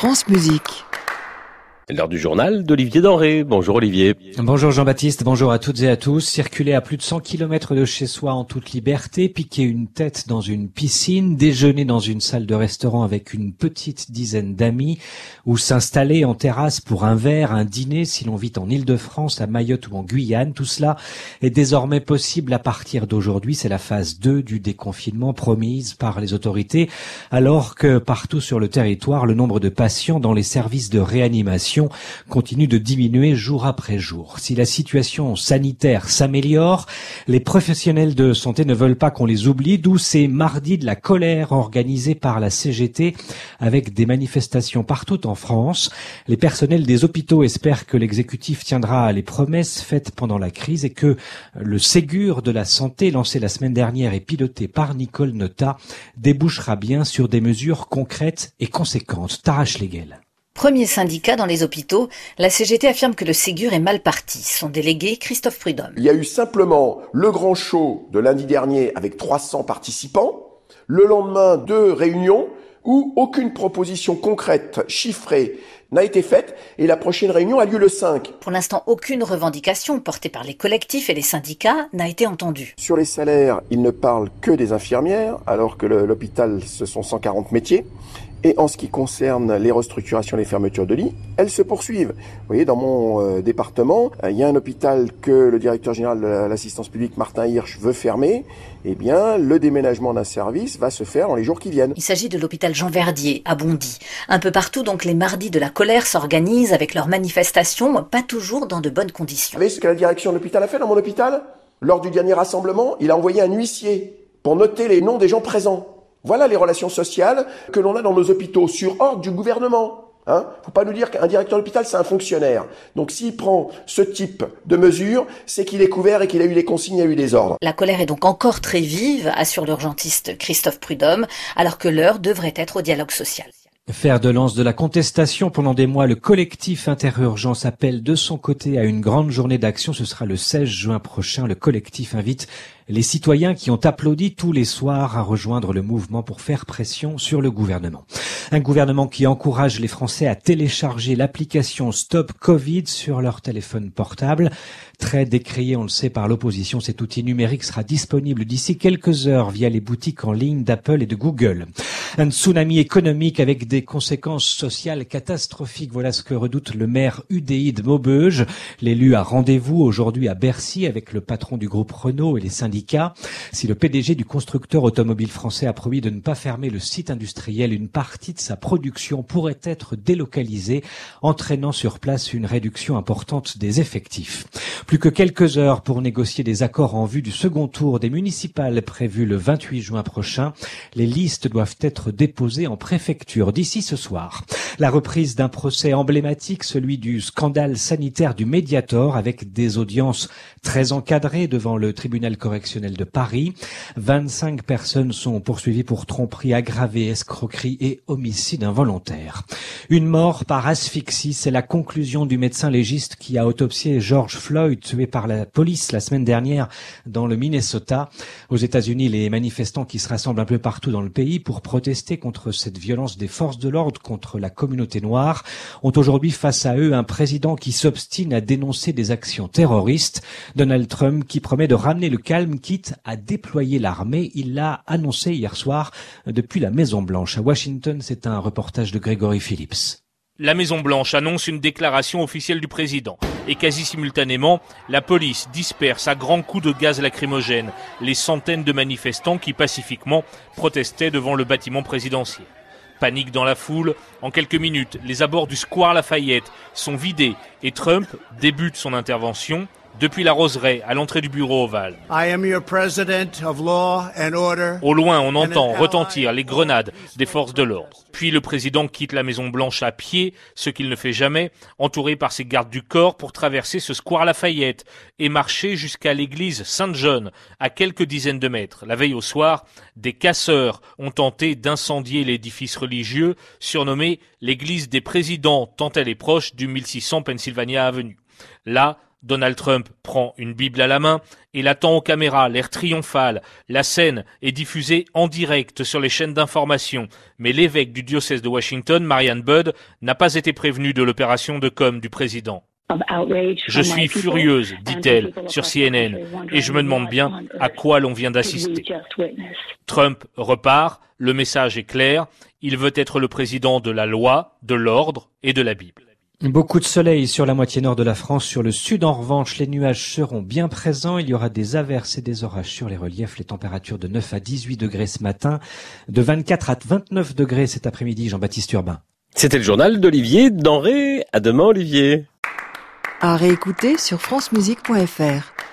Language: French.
France Musique. L'heure du journal d'Olivier Denré. Bonjour Olivier. Bonjour Jean-Baptiste, bonjour à toutes et à tous. Circuler à plus de 100 km de chez soi en toute liberté, piquer une tête dans une piscine, déjeuner dans une salle de restaurant avec une petite dizaine d'amis, ou s'installer en terrasse pour un verre, un dîner si l'on vit en Île-de-France, à Mayotte ou en Guyane. Tout cela est désormais possible à partir d'aujourd'hui. C'est la phase 2 du déconfinement promise par les autorités, alors que partout sur le territoire, le nombre de patients dans les services de réanimation continue de diminuer jour après jour. Si la situation sanitaire s'améliore, les professionnels de santé ne veulent pas qu'on les oublie, d'où ces mardis de la colère organisés par la CGT avec des manifestations partout en France. Les personnels des hôpitaux espèrent que l'exécutif tiendra les promesses faites pendant la crise et que le Ségur de la santé lancé la semaine dernière et piloté par Nicole Notat débouchera bien sur des mesures concrètes et conséquentes. Tara Schlegel. Premier syndicat dans les hôpitaux, la CGT affirme que le Ségur est mal parti. Son délégué, Christophe Prudhomme. Il y a eu simplement le grand show de lundi dernier avec 300 participants. Le lendemain, 2 réunions où aucune proposition concrète, chiffrée, n'a été faite et la prochaine réunion a lieu le 5. Pour l'instant, aucune revendication portée par les collectifs et les syndicats n'a été entendue. Sur les salaires, ils ne parlent que des infirmières alors que l'hôpital, ce sont 140 métiers. Et en ce qui concerne les restructurations, les fermetures de lits, elles se poursuivent. Vous voyez, dans mon département, il y a un hôpital que le directeur général de l'assistance publique, Martin Hirsch, veut fermer. Eh bien, le déménagement d'un service va se faire dans les jours qui viennent. Il s'agit de l'hôpital Jean Verdier, à Bondy. Un peu partout, donc, les mardis de la colère s'organisent avec leurs manifestations, pas toujours dans de bonnes conditions. Vous savez ce que la direction de l'hôpital a fait dans mon hôpital ? Lors du dernier rassemblement, il a envoyé un huissier pour noter les noms des gens présents. Voilà les relations sociales que l'on a dans nos hôpitaux, sur ordre du gouvernement. Faut pas nous dire qu'un directeur d'hôpital, c'est un fonctionnaire. Donc s'il prend ce type de mesures, c'est qu'il est couvert et qu'il a eu les consignes, il a eu les ordres. La colère est donc encore très vive, assure l'urgentiste Christophe Prudhomme, alors que l'heure devrait être au dialogue social. Fer de lance de la contestation pendant des mois, le collectif Interurgence appelle de son côté à une grande journée d'action. Ce sera le 16 juin prochain. Le collectif invite les citoyens qui ont applaudi tous les soirs à rejoindre le mouvement pour faire pression sur le gouvernement. Un gouvernement qui encourage les Français à télécharger l'application Stop Covid sur leur téléphone portable. Très décrié, on le sait, par l'opposition, cet outil numérique sera disponible d'ici quelques heures via les boutiques en ligne d'Apple et de Google. Un tsunami économique avec des conséquences sociales catastrophiques. Voilà ce que redoute le maire UDI de Maubeuge. L'élu a rendez-vous aujourd'hui à Bercy avec le patron du groupe Renault et les syndicats. Si le PDG du constructeur automobile français a promis de ne pas fermer le site industriel, une partie de sa production pourrait être délocalisée, entraînant sur place une réduction importante des effectifs. Plus que quelques heures pour négocier des accords en vue du second tour des municipales prévu le 28 juin prochain. Les listes doivent être déposées en préfecture d'ici ce soir. La reprise d'un procès emblématique, celui du scandale sanitaire du Mediator, avec des audiences très encadrées devant le tribunal correctionnel de Paris. 25 personnes sont poursuivies pour tromperie aggravée, escroquerie et homicide involontaire. Une mort par asphyxie, c'est la conclusion du médecin légiste qui a autopsié George Floyd, tué par la police la semaine dernière dans le Minnesota. Aux États-Unis, les manifestants qui se rassemblent un peu partout dans le pays pour protester contre cette violence des forces de l'ordre contre la communauté noire ont aujourd'hui face à eux un président qui s'obstine à dénoncer des actions terroristes. Donald Trump qui promet de ramener le calme quitte à déployer l'armée. Il l'a annoncé hier soir depuis la Maison-Blanche. À Washington, c'est un reportage de Gregory Phillips. La Maison-Blanche annonce une déclaration officielle du président. Et quasi simultanément, la police disperse à grands coups de gaz lacrymogène les centaines de manifestants qui pacifiquement protestaient devant le bâtiment présidentiel. Panique dans la foule. En quelques minutes, les abords du Square Lafayette sont vidés et Trump débute son intervention depuis la roseraie à l'entrée du bureau ovale. Au loin, on entend retentir les grenades des forces de l'ordre. Puis le président quitte la Maison-Blanche à pied, ce qu'il ne fait jamais, entouré par ses gardes du corps pour traverser ce Square Lafayette et marcher jusqu'à l'église Saint-John, à quelques dizaines de mètres. La veille au soir, des casseurs ont tenté d'incendier l'édifice religieux, surnommé l'église des présidents, tant elle est proche du 1600 Pennsylvania Avenue. Là, Donald Trump prend une Bible à la main et l'attend aux caméras, l'air triomphal. La scène est diffusée en direct sur les chaînes d'information. Mais l'évêque du diocèse de Washington, Marianne Budd, n'a pas été prévenu de l'opération de com' du président. Je suis furieuse, dit-elle sur CNN, et je me demande bien à quoi l'on vient d'assister. Trump repart, le message est clair, il veut être le président de la loi, de l'ordre et de la Bible. Beaucoup de soleil sur la moitié nord de la France. Sur le sud, en revanche, les nuages seront bien présents. Il y aura des averses et des orages sur les reliefs. Les températures de 9 à 18 degrés ce matin, de 24 à 29 degrés cet après-midi. Jean-Baptiste Urbain. C'était le journal d'Olivier Denré. À demain, Olivier. À réécouter sur francemusique.fr.